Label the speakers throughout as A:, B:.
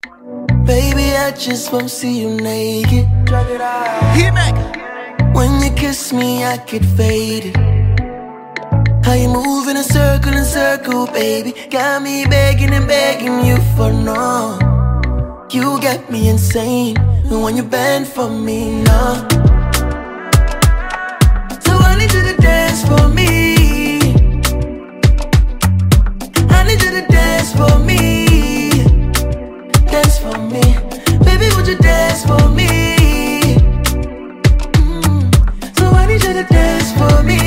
A: Baby, I just won't see you naked.
B: Drag it out.
A: When you kiss me, I get faded. How you move in a circle, baby. Got me begging and begging you for no. You get me insane when you bend for me, no. So I need you to dance for me. I need you to dance for me. Dance for me. Baby, would you dance for me? So I need you to dance for me.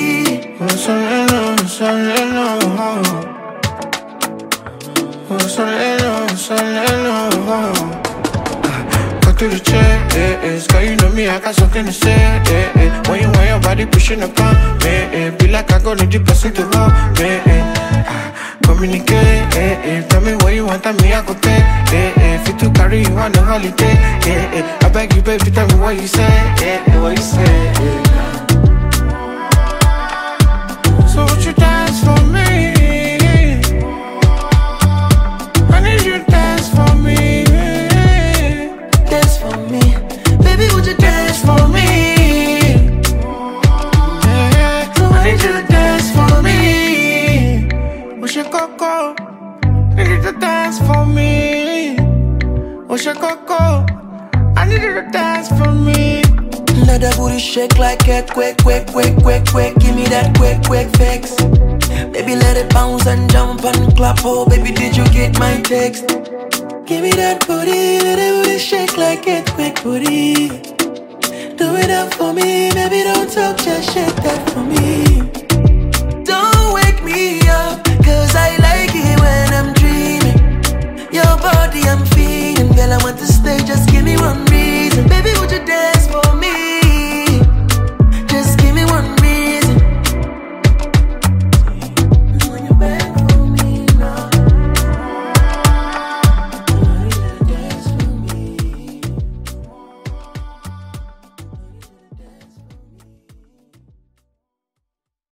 C: Cut through the chest, girl, you know me, I got something to say. When you want your body pushing upon me, be like I go to the person to hold me. Communicate, tell me what you want, tell me I go pay. If you to carry you on a holiday, I beg you, baby, tell me what you say, what you say. So would you dance for me? I need you to dance for me.
A: Dance for me. Baby, would you dance for me? So I need you to dance for me.
C: What's your coco? Need you to dance for me. What's your coco? I need you to dance for me.
A: Let that booty shake like earthquake, quick. Give me that quick fix. Baby, let it bounce and jump and clap. Oh, baby, did you get my text? Give me that booty, let that booty shake like earthquake, booty. Do it up for me, baby, don't talk, just shake that for me. Don't wake me up, cause I like it when I'm dreaming. Your body, I'm feeling.